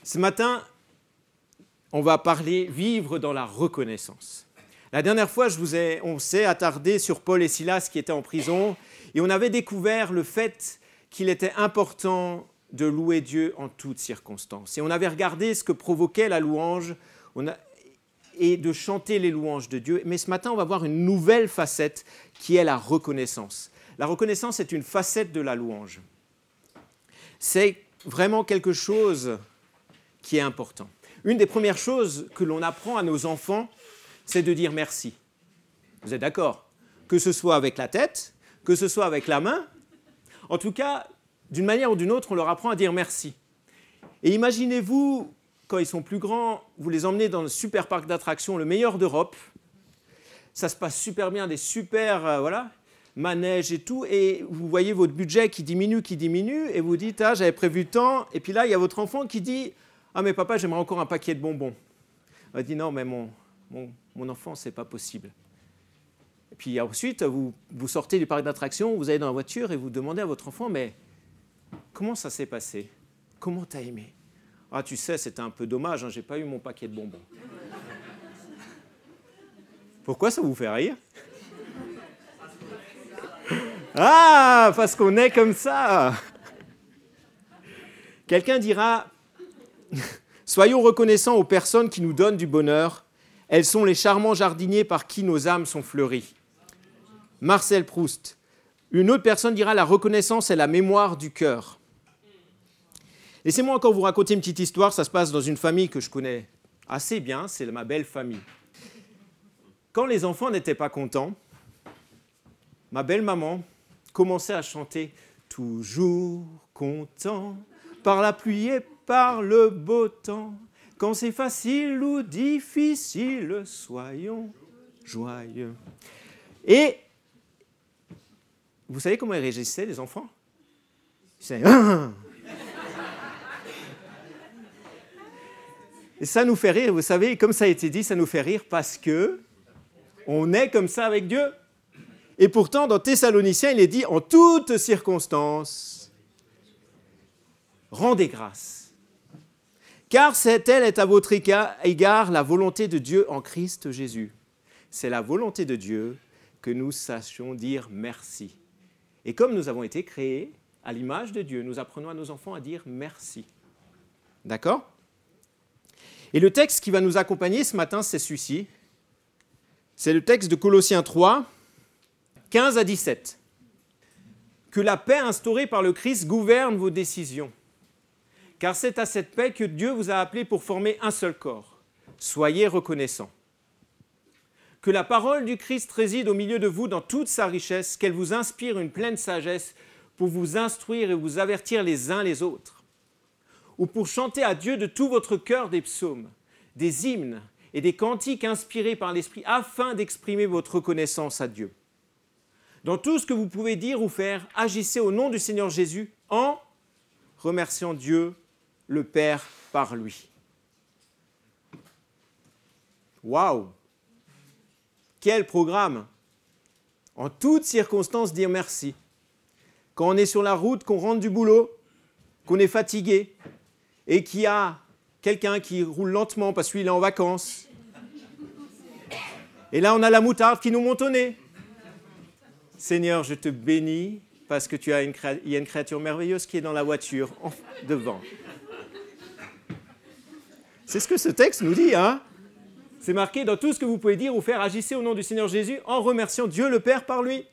Ce matin, on va parler vivre dans la reconnaissance. La dernière fois, on s'est attardé sur Paul et Silas qui étaient en prison et on avait découvert le fait qu'il était important de louer Dieu en toutes circonstances. Et on avait regardé ce que provoquait la louange et de chanter les louanges de Dieu. Mais ce matin, on va voir une nouvelle facette qui est la reconnaissance. La reconnaissance est une facette de la louange. C'est vraiment quelque chose qui est important. Une des premières choses que l'on apprend à nos enfants, c'est de dire merci. Vous êtes d'accord? Que ce soit avec la tête, que ce soit avec la main, en tout cas, d'une manière ou d'une autre, on leur apprend à dire merci. Et imaginez-vous, quand ils sont plus grands, vous les emmenez dans le super parc d'attractions, le meilleur d'Europe. Ça se passe super bien, des super manèges et tout, et vous voyez votre budget qui diminue, et vous dites, ah, j'avais prévu tant, et puis là, il y a votre enfant qui dit, ah, mais papa, j'aimerais encore un paquet de bonbons. On dit, non, mais mon enfant, c'est pas possible. Et puis ensuite, vous sortez du parc d'attractions, vous allez dans la voiture et vous demandez à votre enfant, mais comment ça s'est passé? Comment t'as aimé? Ah, tu sais, c'était un peu dommage, j'ai pas eu mon paquet de bonbons. Pourquoi ça vous fait rire? Ah, parce qu'on est comme ça. Quelqu'un dira, soyons reconnaissants aux personnes qui nous donnent du bonheur. Elles sont les charmants jardiniers par qui nos âmes sont fleuries. Marcel Proust. Une autre personne dira, la reconnaissance est la mémoire du cœur. Laissez-moi encore vous raconter une petite histoire. Ça se passe dans une famille que je connais assez bien, c'est ma belle famille. Quand les enfants n'étaient pas contents, ma belle-maman commençait à chanter « Toujours content, par la pluie et par le beau temps, quand c'est facile ou difficile, soyons joyeux. » Et vous savez comment ils réagissaient, les enfants? Ils disaient « Ah !» Et ça nous fait rire, vous savez, comme ça a été dit, ça nous fait rire parce que on est comme ça avec Dieu. Et pourtant, dans Thessaloniciens, il est dit « En toutes circonstances, rendez grâce. Car telle est à votre égard la volonté de Dieu en Christ Jésus. » C'est la volonté de Dieu que nous sachions dire merci. Et comme nous avons été créés à l'image de Dieu, nous apprenons à nos enfants à dire merci. D'accord? Et le texte qui va nous accompagner ce matin, c'est celui-ci. C'est le texte de Colossiens 3, 15 à 17. Que la paix instaurée par le Christ gouverne vos décisions. Car c'est à cette paix que Dieu vous a appelé pour former un seul corps. Soyez reconnaissants. Que la parole du Christ réside au milieu de vous dans toute sa richesse, qu'elle vous inspire une pleine sagesse pour vous instruire et vous avertir les uns les autres. Ou pour chanter à Dieu de tout votre cœur des psaumes, des hymnes et des cantiques inspirés par l'Esprit afin d'exprimer votre reconnaissance à Dieu. Dans tout ce que vous pouvez dire ou faire, agissez au nom du Seigneur Jésus en remerciant Dieu, le Père, par lui. Waouh! Quel programme! En toutes circonstances, dire merci. Quand on est sur la route, qu'on rentre du boulot, qu'on est fatigué et qu'il y a quelqu'un qui roule lentement parce qu'il est en vacances. Et là, on a la moutarde qui nous monte au nez. Seigneur, je te bénis parce que il y a une créature merveilleuse qui est dans la voiture devant. C'est ce que ce texte nous dit, hein? C'est marqué dans tout ce que vous pouvez dire ou faire, agissez au nom du Seigneur Jésus en remerciant Dieu le Père par lui.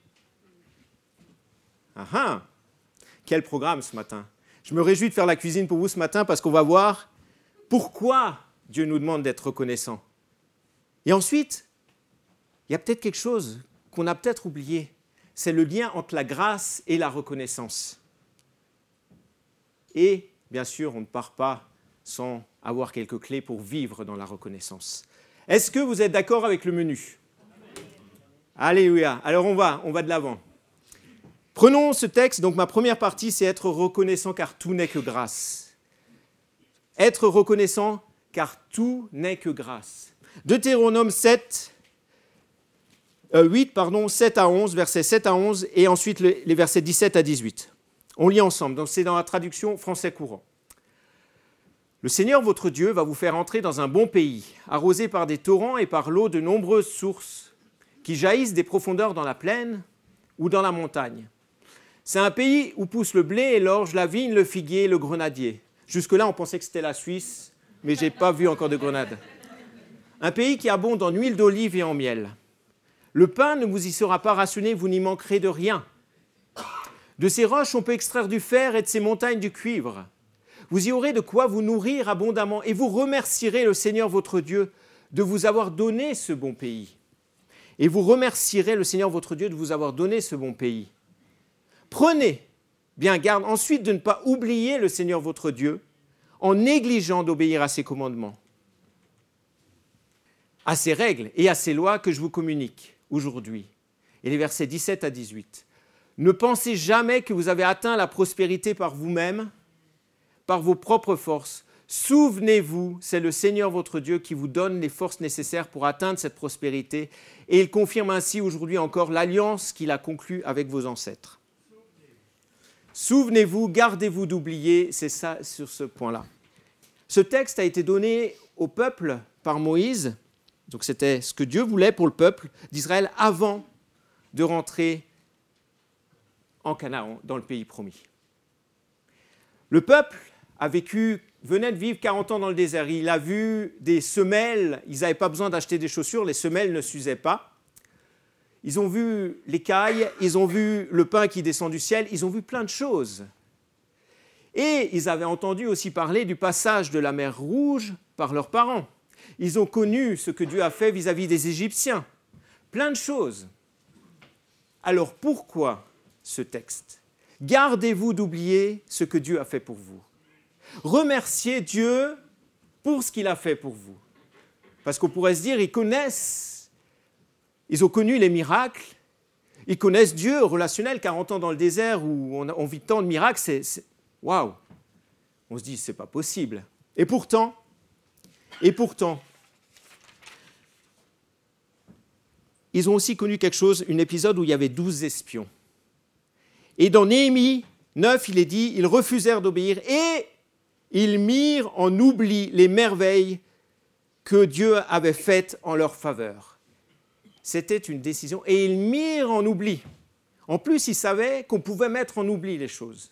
Ah ah! Quel programme ce matin! Je me réjouis de faire la cuisine pour vous ce matin parce qu'on va voir pourquoi Dieu nous demande d'être reconnaissant. Et ensuite, il y a peut-être quelque chose qu'on a peut-être oublié. C'est le lien entre la grâce et la reconnaissance. Et, bien sûr, on ne part pas sans avoir quelques clés pour vivre dans la reconnaissance. Est-ce que vous êtes d'accord avec le menu? Alléluia. Alors on va de l'avant. Prenons ce texte. Donc ma première partie, c'est être reconnaissant car tout n'est que grâce. Être reconnaissant car tout n'est que grâce. Deutéronome 7 à 11, versets 7 à 11, et ensuite les versets 17 à 18. On lit ensemble, donc c'est dans la traduction français courant. Le Seigneur votre Dieu va vous faire entrer dans un bon pays, arrosé par des torrents et par l'eau de nombreuses sources, qui jaillissent des profondeurs dans la plaine ou dans la montagne. C'est un pays où poussent le blé et l'orge, la vigne, le figuier et le grenadier. Jusque-là, on pensait que c'était la Suisse, mais je n'ai pas vu encore de grenade. Un pays qui abonde en huile d'olive et en miel. Le pain ne vous y sera pas rationné, vous n'y manquerez de rien. De ces roches, on peut extraire du fer et de ces montagnes du cuivre. Vous y aurez de quoi vous nourrir abondamment et vous remercierez le Seigneur votre Dieu de vous avoir donné ce bon pays. Et vous remercierez le Seigneur votre Dieu de vous avoir donné ce bon pays. Prenez bien garde ensuite de ne pas oublier le Seigneur votre Dieu en négligeant d'obéir à ses commandements, à ses règles et à ses lois que je vous communique aujourd'hui. Et les versets 17 à 18. Ne pensez jamais que vous avez atteint la prospérité par vous-même, par vos propres forces. Souvenez-vous, c'est le Seigneur votre Dieu qui vous donne les forces nécessaires pour atteindre cette prospérité et il confirme ainsi aujourd'hui encore l'alliance qu'il a conclue avec vos ancêtres. Souvenez-vous, gardez-vous d'oublier, c'est ça sur ce point-là. Ce texte a été donné au peuple par Moïse, donc c'était ce que Dieu voulait pour le peuple d'Israël avant de rentrer en Canaan, dans le pays promis. Le peuple venait de vivre 40 ans dans le désert. Il a vu des semelles, ils n'avaient pas besoin d'acheter des chaussures, les semelles ne s'usaient pas. Ils ont vu l'écaille, ils ont vu le pain qui descend du ciel, ils ont vu plein de choses. Et ils avaient entendu aussi parler du passage de la mer Rouge par leurs parents. Ils ont connu ce que Dieu a fait vis-à-vis des Égyptiens. Plein de choses. Alors pourquoi ce texte ? Gardez-vous d'oublier ce que Dieu a fait pour vous. Remerciez Dieu pour ce qu'il a fait pour vous. Parce qu'on pourrait se dire, ils ont connu les miracles, ils connaissent Dieu relationnel, 40 ans dans le désert où on vit tant de miracles, c'est waouh. On se dit, c'est pas possible. Et pourtant, ils ont aussi connu quelque chose, un épisode où il y avait 12 espions. Et dans Néhémie 9, il est dit, ils refusèrent d'obéir et ils mirent en oubli les merveilles que Dieu avait faites en leur faveur. C'était une décision et ils mirent en oubli. En plus, ils savaient qu'on pouvait mettre en oubli les choses.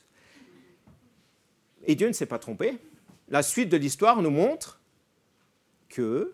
Et Dieu ne s'est pas trompé. La suite de l'histoire nous montre qu'ils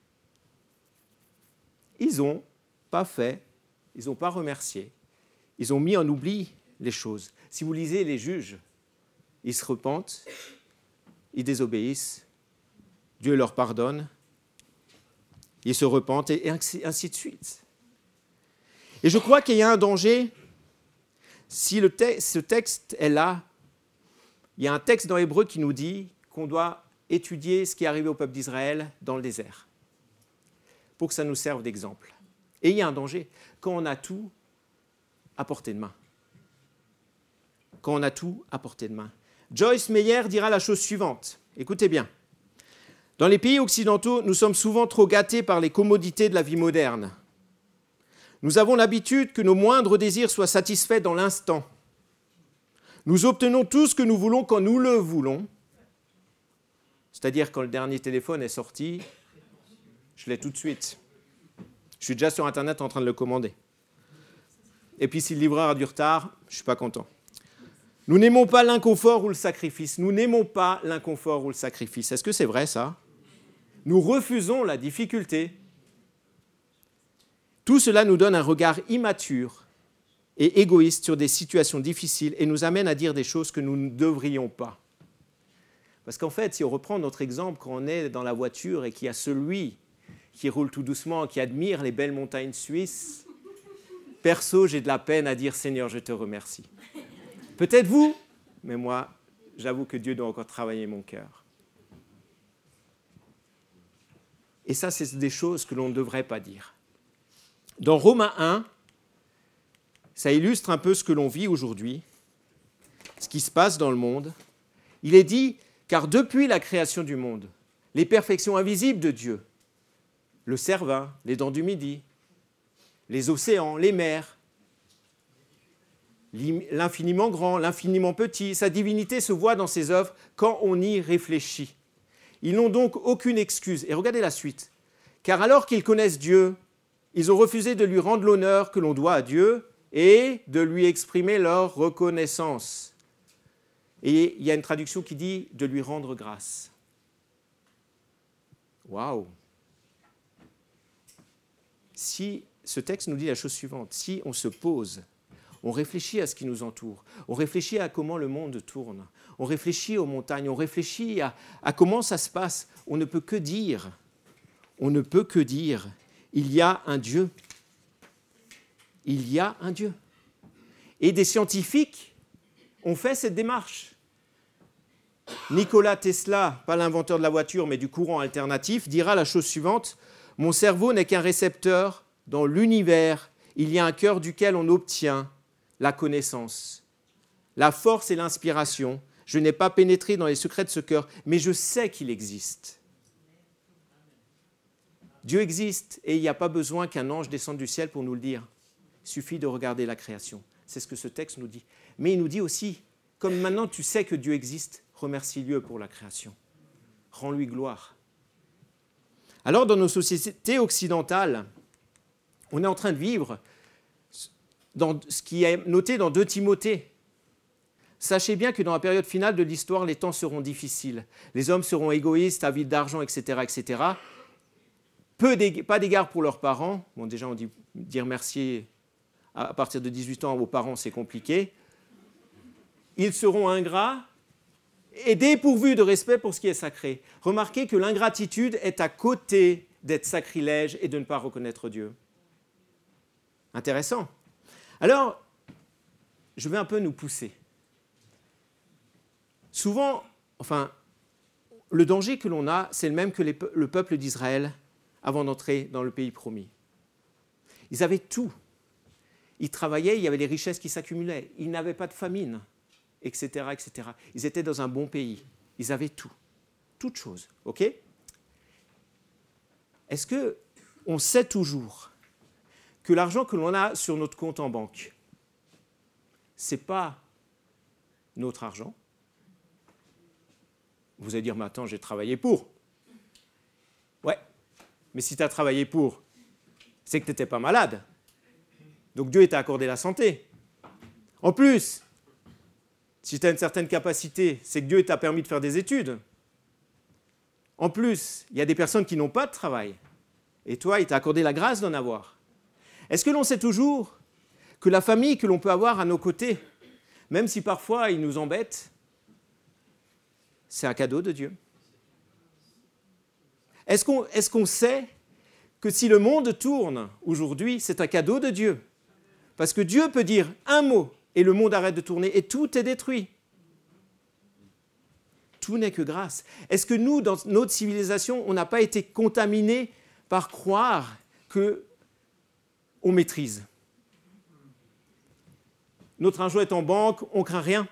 n'ont pas fait, ils n'ont pas remercié, ils ont mis en oubli les choses. Si vous lisez les juges, ils se repentent, ils désobéissent, Dieu leur pardonne, ils se repentent et ainsi de suite. Et je crois qu'il y a un danger, si ce texte est là, il y a un texte dans Hébreu qui nous dit qu'on doit étudier ce qui est arrivé au peuple d'Israël dans le désert, pour que ça nous serve d'exemple. Et il y a un danger, quand on a tout à portée de main. Quand on a tout à portée de main. Joyce Meyer dira la chose suivante, écoutez bien. Dans les pays occidentaux, nous sommes souvent trop gâtés par les commodités de la vie moderne. Nous avons l'habitude que nos moindres désirs soient satisfaits dans l'instant. Nous obtenons tout ce que nous voulons quand nous le voulons. C'est-à-dire quand le dernier téléphone est sorti, je l'ai tout de suite. Je suis déjà sur Internet en train de le commander. Et puis si le livreur a du retard, je ne suis pas content. Nous n'aimons pas l'inconfort ou le sacrifice. Nous n'aimons pas l'inconfort ou le sacrifice. Est-ce que c'est vrai, ça ? Nous refusons la difficulté. Tout cela nous donne un regard immature et égoïste sur des situations difficiles et nous amène à dire des choses que nous ne devrions pas. Parce qu'en fait, si on reprend notre exemple, quand on est dans la voiture et qu'il y a celui qui roule tout doucement, qui admire les belles montagnes suisses, perso, j'ai de la peine à dire « Seigneur, je te remercie ». Peut-être vous, mais moi, j'avoue que Dieu doit encore travailler mon cœur. Et ça, c'est des choses que l'on ne devrait pas dire. Dans Romains 1, ça illustre un peu ce que l'on vit aujourd'hui, ce qui se passe dans le monde. Il est dit, car depuis la création du monde, les perfections invisibles de Dieu, le Cervin, les dents du Midi, les océans, les mers, l'infiniment grand, l'infiniment petit, sa divinité se voit dans ses œuvres quand on y réfléchit. Ils n'ont donc aucune excuse. Et regardez la suite. Car alors qu'ils connaissent Dieu, ils ont refusé de lui rendre l'honneur que l'on doit à Dieu et de lui exprimer leur reconnaissance. Et il y a une traduction qui dit de lui rendre grâce. Waouh! Si ce texte nous dit la chose suivante, si on se pose, on réfléchit à ce qui nous entoure, on réfléchit à comment le monde tourne, on réfléchit aux montagnes, on réfléchit à comment ça se passe, on ne peut que dire, il y a un Dieu. Il y a un Dieu. Et des scientifiques ont fait cette démarche. Nikola Tesla, pas l'inventeur de la voiture, mais du courant alternatif, dira la chose suivante: « Mon cerveau n'est qu'un récepteur. Dans l'univers, il y a un cœur duquel on obtient la connaissance, la force et l'inspiration. Je n'ai pas pénétré dans les secrets de ce cœur, mais je sais qu'il existe. » Dieu existe et il n'y a pas besoin qu'un ange descende du ciel pour nous le dire. Il suffit de regarder la création. C'est ce que ce texte nous dit. Mais il nous dit aussi, comme maintenant tu sais que Dieu existe, remercie-le pour la création. Rends-lui gloire. Alors, dans nos sociétés occidentales, on est en train de vivre dans ce qui est noté dans 2 Timothée. Sachez bien que dans la période finale de l'histoire, les temps seront difficiles. Les hommes seront égoïstes, avides d'argent, etc., etc. Pas d'égard pour leurs parents. Bon, déjà, on dit dire merci à partir de 18 ans aux parents, c'est compliqué. Ils seront ingrats et dépourvus de respect pour ce qui est sacré. Remarquez que l'ingratitude est à côté d'être sacrilège et de ne pas reconnaître Dieu. Intéressant. Alors, je vais un peu nous pousser. Souvent, le danger que l'on a, c'est le même que le peuple d'Israël avant d'entrer dans le pays promis. Ils avaient tout. Ils travaillaient, il y avait les richesses qui s'accumulaient. Ils n'avaient pas de famine, etc., etc. Ils étaient dans un bon pays. Ils avaient tout. Toutes choses. OK ? Est-ce qu'on sait toujours que l'argent que l'on a sur notre compte en banque, ce n'est pas notre argent? Vous allez dire, mais attends, j'ai travaillé pour. Ouais, mais si tu as travaillé pour, c'est que tu n'étais pas malade. Donc Dieu t'a accordé la santé. En plus, si tu as une certaine capacité, c'est que Dieu t'a permis de faire des études. En plus, il y a des personnes qui n'ont pas de travail. Et toi, il t'a accordé la grâce d'en avoir. Est-ce que l'on sait toujours que la famille que l'on peut avoir à nos côtés, même si parfois ils nous embêtent, c'est un cadeau de Dieu? Est-ce qu'on sait que si le monde tourne aujourd'hui, c'est un cadeau de Dieu? Parce que Dieu peut dire un mot et le monde arrête de tourner et tout est détruit. Tout n'est que grâce. Est-ce que nous, dans notre civilisation, on n'a pas été contaminés par croire qu'on maîtrise? Notre argent est en banque, on ne craint rien.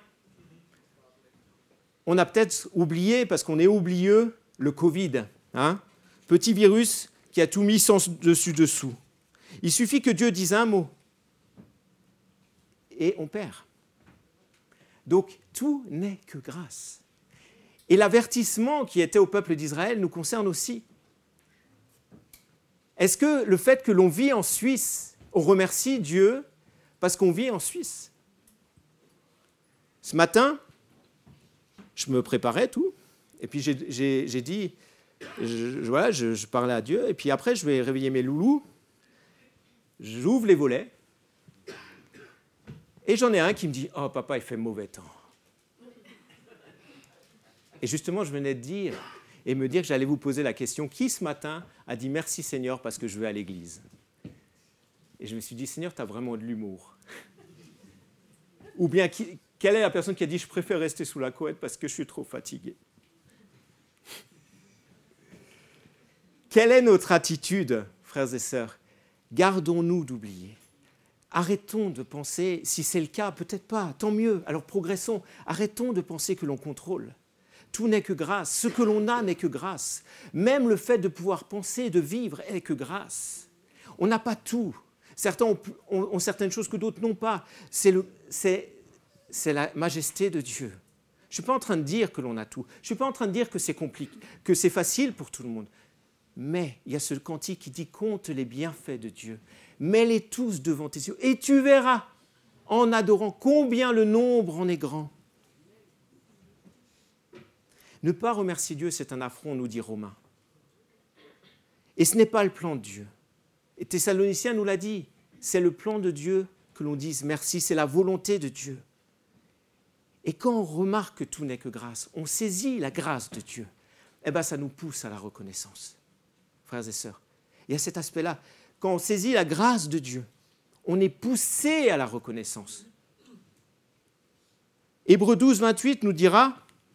On a peut-être oublié, parce qu'on est oublieux, le Covid. Petit virus qui a tout mis sans dessus-dessous. Il suffit que Dieu dise un mot. Et on perd. Donc, tout n'est que grâce. Et l'avertissement qui était au peuple d'Israël nous concerne aussi. Est-ce que le fait que l'on vit en Suisse, on remercie Dieu parce qu'on vit en Suisse? Ce matin, je me préparais tout, et puis j'ai dit, je parlais à Dieu, et puis après je vais réveiller mes loulous, j'ouvre les volets, et j'en ai un qui me dit « Oh papa, il fait mauvais temps ». Et justement, je venais de dire, et me dire que j'allais vous poser la question, qui ce matin a dit « Merci Seigneur parce que je vais à l'église ». Et je me suis dit « Seigneur, tu as vraiment de l'humour ». Ou bien, quelle est la personne qui a dit « Je préfère rester sous la couette parce que je suis trop fatigué ». Quelle est notre attitude, frères et sœurs? Gardons-nous d'oublier. Arrêtons de penser, si c'est le cas, peut-être pas, tant mieux, alors progressons. Arrêtons de penser que l'on contrôle. Tout n'est que grâce. Ce que l'on a n'est que grâce. Même le fait de pouvoir penser, de vivre, est que grâce. On n'a pas tout. Certains ont certaines choses que d'autres n'ont pas. C'est la majesté de Dieu. Je ne suis pas en train de dire que l'on a tout. Je ne suis pas en train de dire que c'est compliqué, que c'est facile pour tout le monde. Mais il y a ce cantique qui dit « Compte les bienfaits de Dieu. Mets-les tous devant tes yeux. Et tu verras, en adorant, combien le nombre en est grand. » Ne pas remercier Dieu, c'est un affront, nous dit Romain. Et ce n'est pas le plan de Dieu. Et Thessaloniciens nous l'a dit, c'est le plan de Dieu que l'on dise merci, c'est la volonté de Dieu. Et quand on remarque que tout n'est que grâce, on saisit la grâce de Dieu, eh bien ça nous pousse à la reconnaissance, frères et sœurs. Il y a cet aspect-là. Quand on saisit la grâce de Dieu, on est poussé à la reconnaissance. Hébreux 12, 28 nous dira,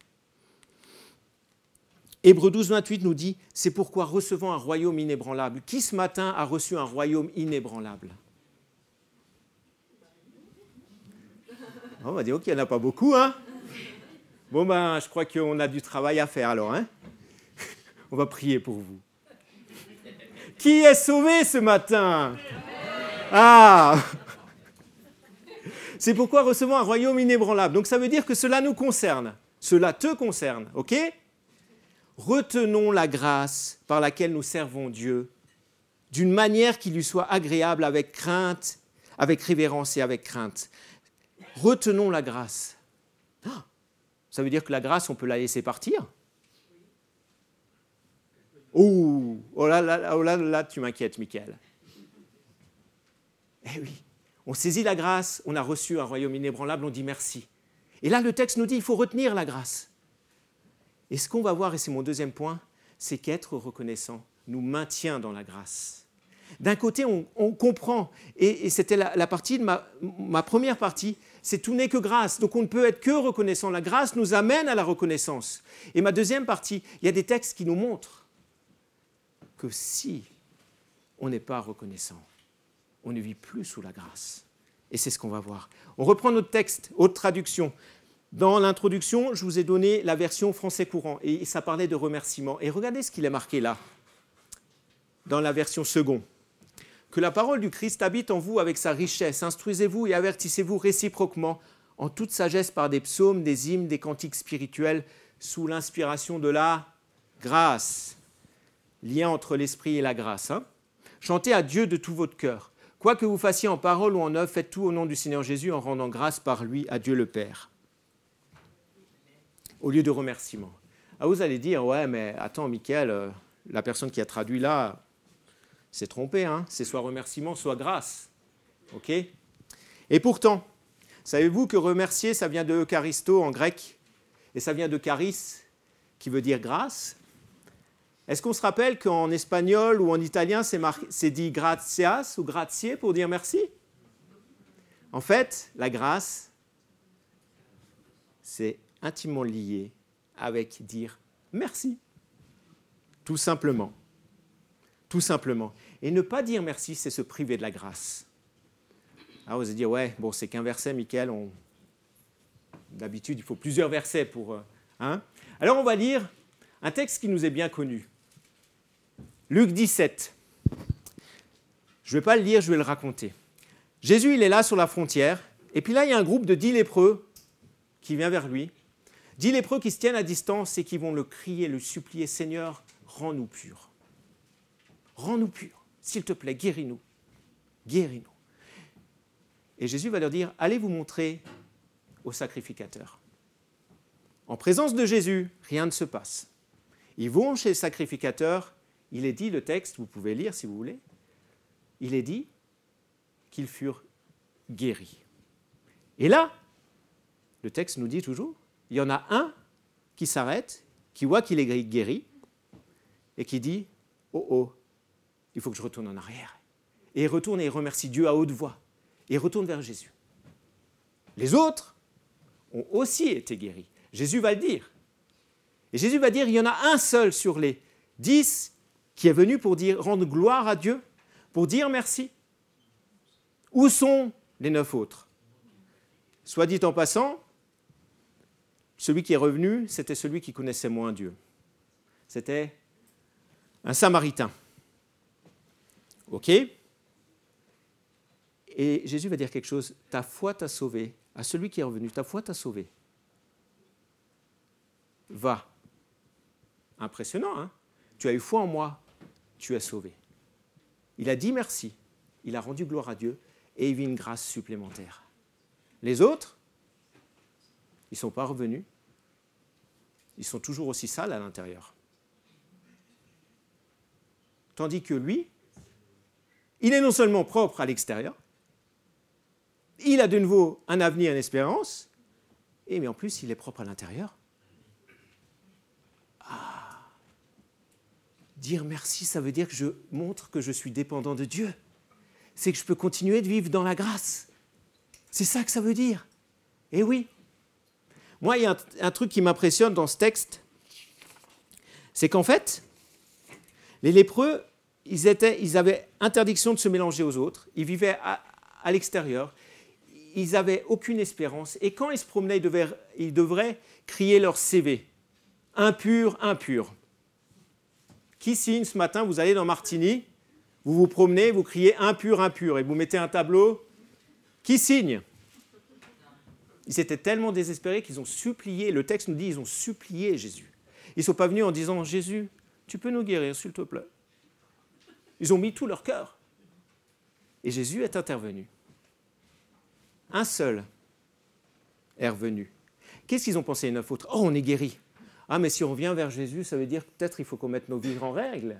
Hébreux 12, 28 nous dit, c'est pourquoi recevons un royaume inébranlable. Qui ce matin a reçu un royaume inébranlable? On va dire, ok, il n'y en a pas beaucoup, hein? Bon, ben, je crois qu'on a du travail à faire alors, hein? On va prier pour vous. Qui est sauvé ce matin? Ah! C'est pourquoi recevons un royaume inébranlable. Donc ça veut dire que cela nous concerne. Cela te concerne, ok? Retenons la grâce par laquelle nous servons Dieu d'une manière qui lui soit agréable avec crainte, avec révérence et avec crainte. Retenons la grâce. Ça veut dire que la grâce, on peut la laisser partir? Oh là, tu m'inquiètes, Michael. Eh oui, on saisit la grâce, on a reçu un royaume inébranlable, on dit merci. Et là, le texte nous dit, il faut retenir la grâce. Et ce qu'on va voir, et c'est mon deuxième point, c'est qu'être reconnaissant nous maintient dans la grâce. D'un côté, on comprend, et c'était la partie de ma première partie, c'est tout n'est que grâce, donc on ne peut être que reconnaissant. La grâce nous amène à la reconnaissance. Et ma deuxième partie, il y a des textes qui nous montrent que si on n'est pas reconnaissant, on ne vit plus sous la grâce. Et c'est ce qu'on va voir. On reprend notre texte, autre traduction. Dans l'introduction, je vous ai donné la version français courant, et ça parlait de remerciement. Et regardez ce qu'il est marqué là, dans la version second. Que la parole du Christ habite en vous avec sa richesse. Instruisez-vous et avertissez-vous réciproquement en toute sagesse par des psaumes, des hymnes, des cantiques spirituels, sous l'inspiration de la grâce. Lien entre l'esprit et la grâce. Chantez à Dieu de tout votre cœur. Quoi que vous fassiez en parole ou en œuvre, faites tout au nom du Seigneur Jésus en rendant grâce par lui à Dieu le Père. Au lieu de remerciement. Ah, vous allez dire, ouais, mais attends, Michael, la personne qui a traduit là, s'est trompée, hein, c'est soit remerciement, soit grâce. Ok? Et pourtant, savez-vous que remercier, ça vient de eucharisto en grec, et ça vient de charis, qui veut dire grâce. Est-ce qu'on se rappelle qu'en espagnol ou en italien, c'est dit gratias ou grazie pour dire merci? En fait, la grâce, c'est intimement lié avec dire merci. Tout simplement. Tout simplement. Et ne pas dire merci, c'est se priver de la grâce. Alors vous allez dire, ouais, bon, c'est qu'un verset, Michael. D'habitude, il faut plusieurs versets pour... Alors on va lire un texte qui nous est bien connu. Luc 17. Je ne vais pas le lire, je vais le raconter. Jésus, il est là sur la frontière, et puis là, il y a un groupe de 10 lépreux qui vient vers lui. 10 lépreux qui se tiennent à distance et qui vont le crier, le supplier, « Seigneur, rends-nous purs. Rends-nous purs. S'il te plaît, guéris-nous. Guéris-nous. » Et Jésus va leur dire, « Allez vous montrer au sacrificateur. » En présence de Jésus, rien ne se passe. Ils vont chez le sacrificateur. Il est dit, le texte, vous pouvez lire si vous voulez, il est dit qu'ils furent guéris. Et là, le texte nous dit toujours, il y en a un qui s'arrête, qui voit qu'il est guéri, et qui dit, oh, il faut que je retourne en arrière. Et il retourne et il remercie Dieu à haute voix. Et il retourne vers Jésus. Les autres ont aussi été guéris. Jésus va le dire. Et Jésus va dire, il y en a un seul sur les 10 qui est venu pour rendre gloire à Dieu, pour dire merci. Où sont les 9 autres? Soit dit en passant, celui qui est revenu, c'était celui qui connaissait moins Dieu. C'était un Samaritain. OK? Et Jésus va dire quelque chose, ta foi t'a sauvé. À celui qui est revenu, ta foi t'a sauvé. va. Impressionnant, hein? Tu as eu foi en moi, tu es sauvé. Il a dit merci, il a rendu gloire à Dieu et il vit une grâce supplémentaire. Les autres, ils ne sont pas revenus, ils sont toujours aussi sales à l'intérieur. Tandis que lui, il est non seulement propre à l'extérieur, il a de nouveau un avenir, une espérance, mais en plus il est propre à l'intérieur. Dire merci, ça veut dire que je montre que je suis dépendant de Dieu. C'est que je peux continuer de vivre dans la grâce. C'est ça que ça veut dire. Eh oui. Moi, il y a un truc qui m'impressionne dans ce texte, c'est qu'en fait, les lépreux, ils avaient interdiction de se mélanger aux autres, ils vivaient à l'extérieur, ils n'avaient aucune espérance, et quand ils se promenaient, ils devraient crier leur CV. Impur, impur. Qui signe ce matin, vous allez dans Martigny, vous vous promenez, vous criez impur, impur, et vous mettez un tableau. Qui signe? Ils étaient tellement désespérés qu'ils ont supplié, le texte nous dit, ils ont supplié Jésus. Ils ne sont pas venus en disant, Jésus, tu peux nous guérir, s'il te plaît. Ils ont mis tout leur cœur. Et Jésus est intervenu. Un seul est revenu. Qu'est-ce qu'ils ont pensé les 9 autres? Oh, on est guéris. Ah, mais si on revient vers Jésus, ça veut dire que peut-être il faut qu'on mette nos vies en règle.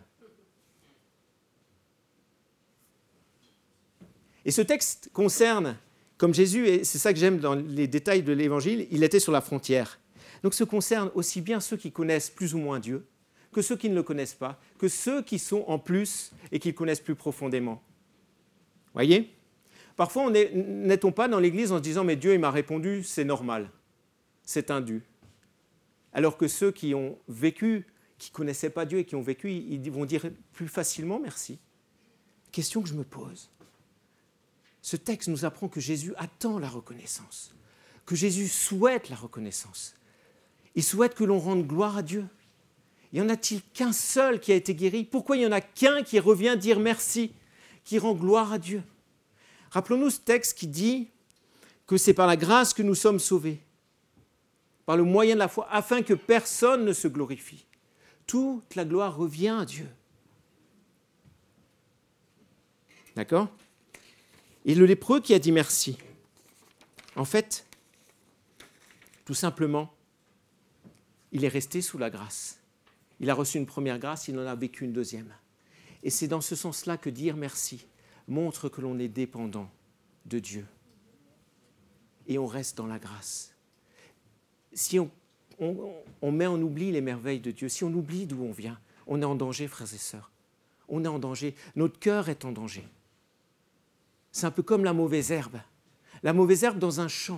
Et ce texte concerne, comme Jésus, et c'est ça que j'aime dans les détails de l'Évangile, il était sur la frontière. Donc ça concerne aussi bien ceux qui connaissent plus ou moins Dieu, que ceux qui ne le connaissent pas, que ceux qui sont en plus et qui le connaissent plus profondément. Voyez? Parfois, n'est-on pas dans l'Église en se disant « mais Dieu, il m'a répondu, c'est normal, c'est un dû ». Alors que ceux qui ont vécu, qui ne connaissaient pas Dieu et qui ont vécu, ils vont dire plus facilement merci. Question que je me pose. Ce texte nous apprend que Jésus attend la reconnaissance, que Jésus souhaite la reconnaissance. Il souhaite que l'on rende gloire à Dieu. Y en a-t-il qu'un seul qui a été guéri? Pourquoi il n'y en a qu'un qui revient dire merci, qui rend gloire à Dieu? Rappelons-nous ce texte qui dit que c'est par la grâce que nous sommes sauvés, par le moyen de la foi, afin que personne ne se glorifie. Toute la gloire revient à Dieu. D'accord? Et le lépreux qui a dit merci, en fait, tout simplement, il est resté sous la grâce. Il a reçu une première grâce, il en a vécu une deuxième. Et c'est dans ce sens-là que dire merci montre que l'on est dépendant de Dieu. Et on reste dans la grâce. Si on met en oubli les merveilles de Dieu, si on oublie d'où on vient, on est en danger, frères et sœurs. On est en danger. Notre cœur est en danger. C'est un peu comme la mauvaise herbe. La mauvaise herbe dans un champ.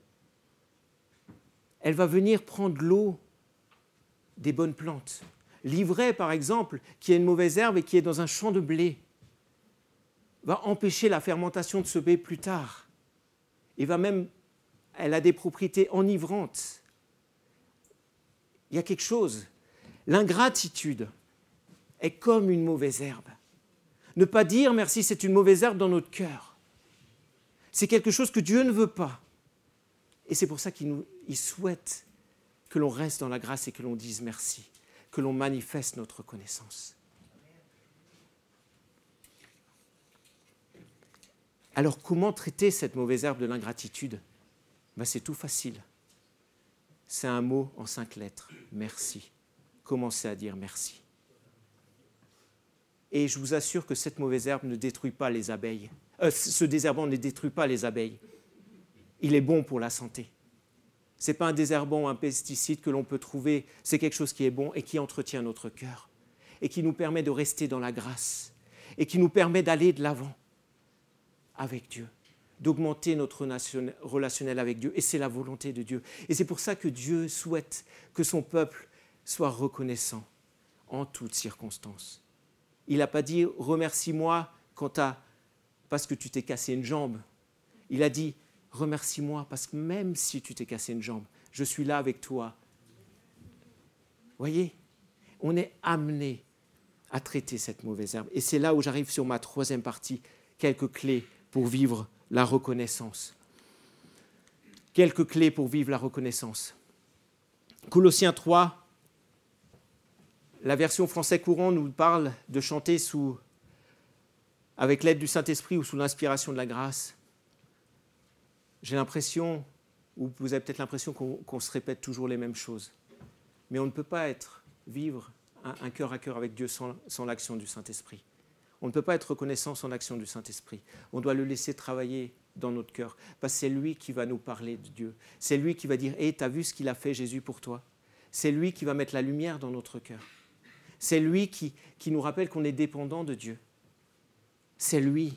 Elle va venir prendre l'eau des bonnes plantes. L'ivraie, par exemple, qui est une mauvaise herbe et qui est dans un champ de blé, va empêcher la fermentation de ce blé plus tard. Elle a des propriétés enivrantes. Il y a quelque chose. L'ingratitude est comme une mauvaise herbe. Ne pas dire merci, c'est une mauvaise herbe dans notre cœur. C'est quelque chose que Dieu ne veut pas. Et c'est pour ça qu'il souhaite que l'on reste dans la grâce et que l'on dise merci, que l'on manifeste notre reconnaissance. Alors, comment traiter cette mauvaise herbe de l'ingratitude? C'est tout facile. C'est un mot en 5 lettres, merci. Commencez à dire merci. Et je vous assure que cette mauvaise herbe ne détruit pas les abeilles. Ce désherbant ne détruit pas les abeilles. Il est bon pour la santé. Ce n'est pas un désherbant ou un pesticide que l'on peut trouver, c'est quelque chose qui est bon et qui entretient notre cœur et qui nous permet de rester dans la grâce et qui nous permet d'aller de l'avant avec Dieu, d'augmenter notre relationnel avec Dieu. Et c'est la volonté de Dieu. Et c'est pour ça que Dieu souhaite que son peuple soit reconnaissant en toutes circonstances. Il n'a pas dit « remercie-moi parce que tu t'es cassé une jambe ». Il a dit « remercie-moi parce que même si tu t'es cassé une jambe, je suis là avec toi ». Voyez, on est amené à traiter cette mauvaise herbe. Et c'est là où j'arrive sur ma 3e partie, quelques clés pour vivre la reconnaissance. Quelques clés pour vivre la reconnaissance. Colossiens 3, la version français courant nous parle de chanter avec l'aide du Saint-Esprit ou sous l'inspiration de la grâce. J'ai l'impression, ou vous avez peut-être l'impression qu'on se répète toujours les mêmes choses. Mais on ne peut pas vivre un cœur à cœur avec Dieu sans l'action du Saint-Esprit. On ne peut pas être reconnaissant sans l'action du Saint-Esprit. On doit le laisser travailler dans notre cœur, parce que c'est lui qui va nous parler de Dieu. C'est lui qui va dire « Hé, t'as vu ce qu'il a fait Jésus pour toi ?» C'est lui qui va mettre la lumière dans notre cœur. C'est lui qui nous rappelle qu'on est dépendant de Dieu. C'est lui.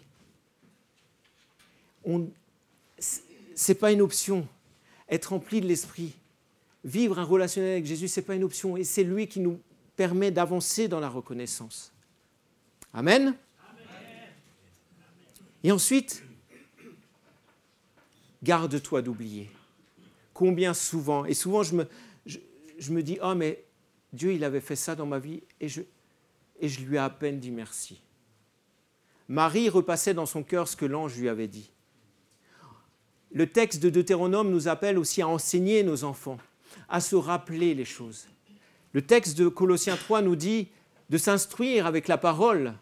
Ce n'est pas une option. Être rempli de l'Esprit, vivre un relationnel avec Jésus, ce n'est pas une option. Et c'est lui qui nous permet d'avancer dans la reconnaissance. Amen. Amen. Et ensuite, garde-toi d'oublier. Combien souvent, et souvent je me dis, ah mais Dieu il avait fait ça dans ma vie et je lui ai à peine dit merci. Marie repassait dans son cœur ce que l'ange lui avait dit. Le texte de Deutéronome nous appelle aussi à enseigner nos enfants, à se rappeler les choses. Le texte de Colossiens 3 nous dit de s'instruire avec la parole.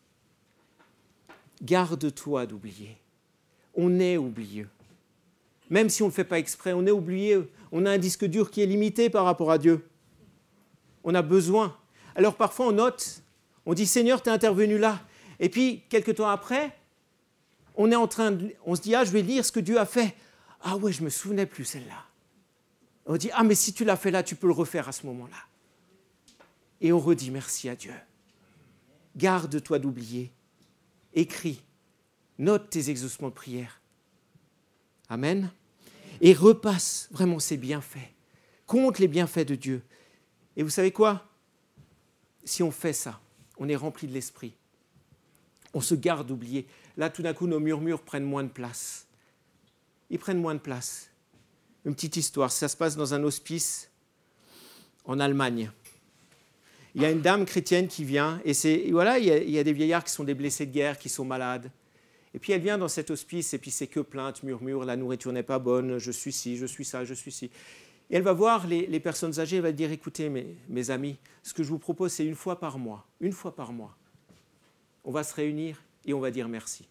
Garde-toi d'oublier. On est oublieux. Même si on ne le fait pas exprès, on est oublieux. On a un disque dur qui est limité par rapport à Dieu. On a besoin. Alors parfois on note, on dit « Seigneur, tu es intervenu là ». Et puis, quelques temps après, on se dit « Ah, je vais lire ce que Dieu a fait ». « Ah ouais, je ne me souvenais plus celle-là ». On dit « Ah, mais si tu l'as fait là, tu peux le refaire à ce moment-là ». Et on redit merci à Dieu. Garde-toi d'oublier. Écris. Note tes exaucements de prière. Amen. Et repasse vraiment ses bienfaits. Compte les bienfaits de Dieu. Et vous savez quoi ? Si on fait ça, on est rempli de l'esprit. On se garde d'oublier. Là, tout d'un coup, nos murmures prennent moins de place. Ils prennent moins de place. Une petite histoire, ça se passe dans un hospice en Allemagne. Il y a une dame chrétienne qui vient, et il y a des vieillards qui sont des blessés de guerre, qui sont malades. Et puis elle vient dans cet hospice, et puis c'est que plaintes, murmures, la nourriture n'est pas bonne, je suis ci, je suis ça, je suis ci. Et elle va voir les personnes âgées, elle va dire, écoutez mes amis, ce que je vous propose, c'est une fois par mois, on va se réunir et on va dire merci.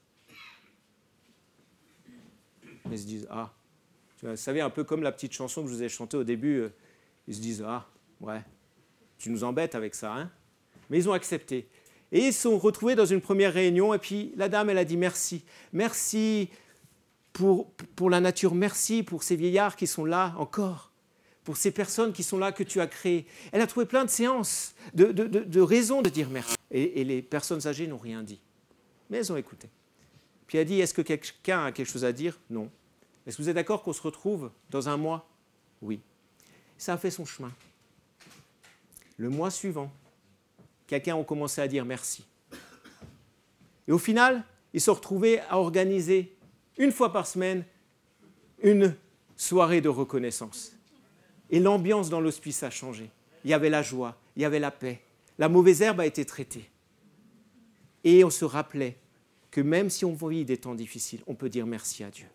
Ils se disent, ah, vous savez, un peu comme la petite chanson que je vous ai chantée au début, ils se disent, ah, ouais, tu nous embêtes avec ça, hein. Mais ils ont accepté. Et ils se sont retrouvés dans une première réunion, et puis la dame, elle a dit merci. Merci pour la nature, merci pour ces vieillards qui sont là encore, pour ces personnes qui sont là que tu as créées. Elle a trouvé plein de séances, de raisons de dire merci. Et les personnes âgées n'ont rien dit, mais elles ont écouté. Puis elle a dit, est-ce que quelqu'un a quelque chose à dire ? Non. Est-ce que vous êtes d'accord qu'on se retrouve dans un mois ? Oui. Ça a fait son chemin. Le mois suivant, quelqu'un a commencé à dire merci. Et au final, ils se sont retrouvés à organiser une fois par semaine une soirée de reconnaissance. Et l'ambiance dans l'hospice a changé. Il y avait la joie, il y avait la paix. La mauvaise herbe a été traitée. Et on se rappelait que même si on vit des temps difficiles, on peut dire merci à Dieu.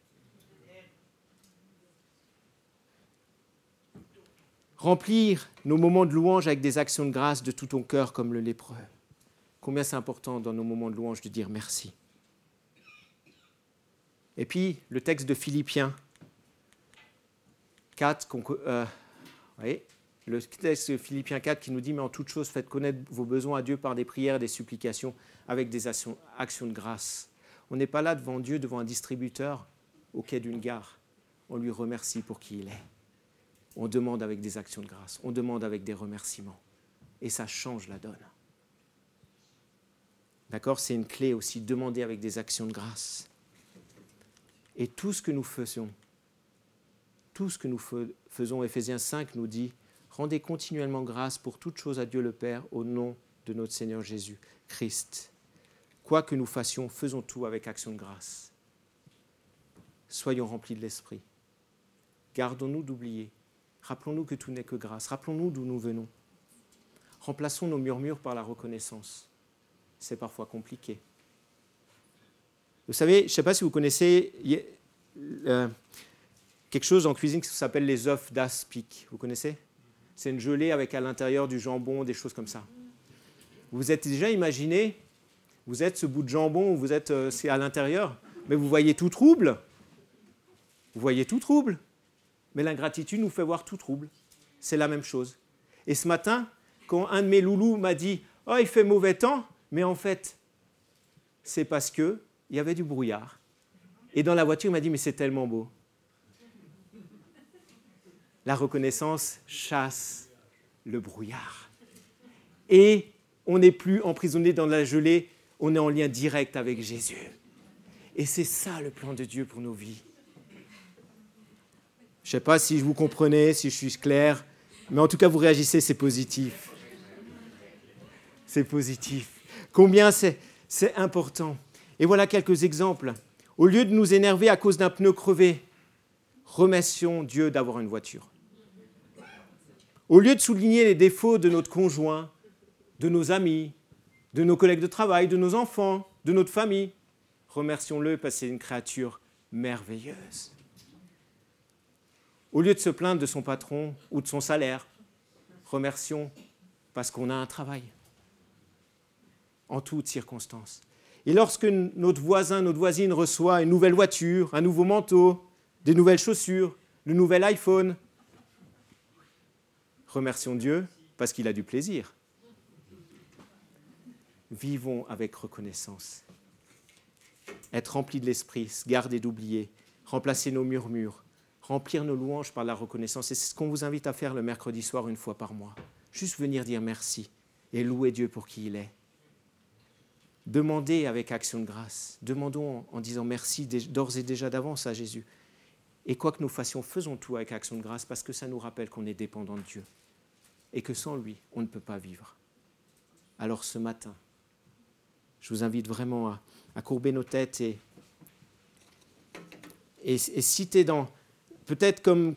Remplir nos moments de louange avec des actions de grâce de tout ton cœur comme le lépreux. Combien c'est important dans nos moments de louange de dire merci. Et puis, le texte de Philippiens 4, le texte de Philippiens 4 qui nous dit « Mais en toute chose, faites connaître vos besoins à Dieu par des prières et des supplications avec des actions de grâce. » On n'est pas là devant Dieu, devant un distributeur au quai d'une gare. On lui remercie pour qui il est. On demande avec des actions de grâce, on demande avec des remerciements. Et ça change la donne. D'accord ? C'est une clé aussi, demander avec des actions de grâce. Et tout ce que nous faisons, Éphésiens 5 nous dit, rendez continuellement grâce pour toutes choses à Dieu le Père au nom de notre Seigneur Jésus Christ. Quoi que nous fassions, faisons tout avec action de grâce. Soyons remplis de l'Esprit. Gardons-nous d'oublier. Rappelons-nous que tout n'est que grâce. Rappelons-nous d'où nous venons. Remplaçons nos murmures par la reconnaissance. C'est parfois compliqué. Vous savez, je ne sais pas si vous connaissez quelque chose en cuisine qui s'appelle les œufs d'aspic. Vous connaissez ? C'est une gelée avec à l'intérieur du jambon, des choses comme ça. Vous vous êtes déjà imaginé, vous êtes ce bout de jambon, vous êtes, c'est à l'intérieur, mais vous voyez tout trouble. Vous voyez tout trouble. Mais l'ingratitude nous fait voir tout trouble. C'est la même chose. Et ce matin, quand un de mes loulous m'a dit « Oh, il fait mauvais temps », mais en fait, c'est parce qu'il y avait du brouillard. Et dans la voiture, il m'a dit « Mais c'est tellement beau ». La reconnaissance chasse le brouillard. Et on n'est plus emprisonné dans la gelée, on est en lien direct avec Jésus. Et c'est ça le plan de Dieu pour nos vies. Je ne sais pas si vous comprenez, si je suis clair, mais en tout cas, vous réagissez, c'est positif. C'est positif. Combien c'est important. Et voilà quelques exemples. Au lieu de nous énerver à cause d'un pneu crevé, remercions Dieu d'avoir une voiture. Au lieu de souligner les défauts de notre conjoint, de nos amis, de nos collègues de travail, de nos enfants, de notre famille, remercions-le parce que c'est une créature merveilleuse. Au lieu de se plaindre de son patron ou de son salaire, remercions parce qu'on a un travail, en toutes circonstances. Et lorsque notre voisin, notre voisine reçoit une nouvelle voiture, un nouveau manteau, des nouvelles chaussures, le nouvel iPhone, remercions Dieu parce qu'il a du plaisir. Vivons avec reconnaissance. Être remplis de l'esprit, se garder d'oublier, remplacer nos murmures, remplir nos louanges par la reconnaissance. Et c'est ce qu'on vous invite à faire le mercredi soir une fois par mois. Juste venir dire merci et louer Dieu pour qui il est. Demandez avec action de grâce. Demandons en disant merci d'ores et déjà d'avance à Jésus. Et quoi que nous fassions, faisons tout avec action de grâce parce que ça nous rappelle qu'on est dépendant de Dieu et que sans lui, on ne peut pas vivre. Alors ce matin, je vous invite vraiment à courber nos têtes et citer dans, peut-être comme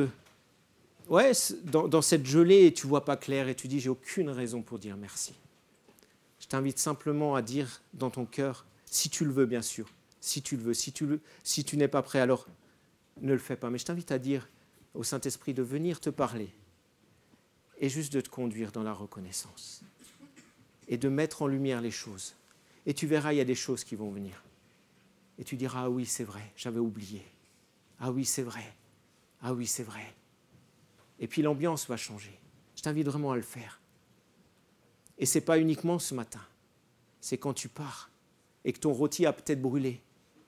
dans cette gelée et tu ne vois pas clair et tu dis j'ai aucune raison pour dire merci. Je t'invite simplement à dire dans ton cœur, si tu le veux bien sûr, si tu le veux, si tu n'es pas prêt alors ne le fais pas. Mais je t'invite à dire au Saint-Esprit de venir te parler et juste de te conduire dans la reconnaissance et de mettre en lumière les choses. Et tu verras, il y a des choses qui vont venir. Et tu diras, ah oui, c'est vrai, j'avais oublié. Ah oui, c'est vrai. Ah oui, c'est vrai. Et puis l'ambiance va changer. Je t'invite vraiment à le faire. Et ce n'est pas uniquement ce matin. C'est quand tu pars et que ton rôti a peut-être brûlé.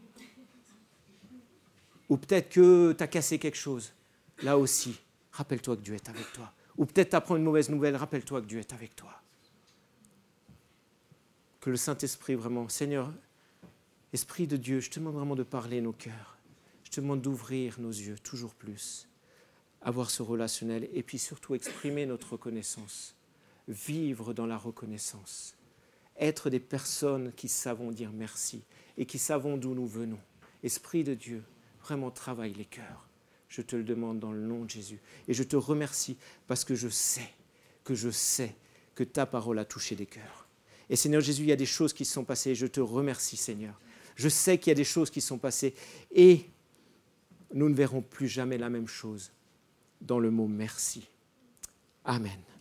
Ou peut-être que tu as cassé quelque chose. Là aussi, rappelle-toi que Dieu est avec toi. Ou peut-être tu apprends une mauvaise nouvelle, rappelle-toi que Dieu est avec toi. Que le Saint-Esprit vraiment, Seigneur, Esprit de Dieu, je te demande vraiment de parler nos cœurs. Je te demande d'ouvrir nos yeux toujours plus, avoir ce relationnel et puis surtout exprimer notre reconnaissance, vivre dans la reconnaissance, être des personnes qui savons dire merci et qui savons d'où nous venons. Esprit de Dieu, vraiment travaille les cœurs. Je te le demande dans le nom de Jésus. Et je te remercie parce que je sais que ta parole a touché des cœurs. Et Seigneur Jésus, il y a des choses qui se sont passées. Je te remercie, Seigneur. Je sais qu'il y a des choses qui sont passées. Et nous ne verrons plus jamais la même chose dans le mot merci. Amen.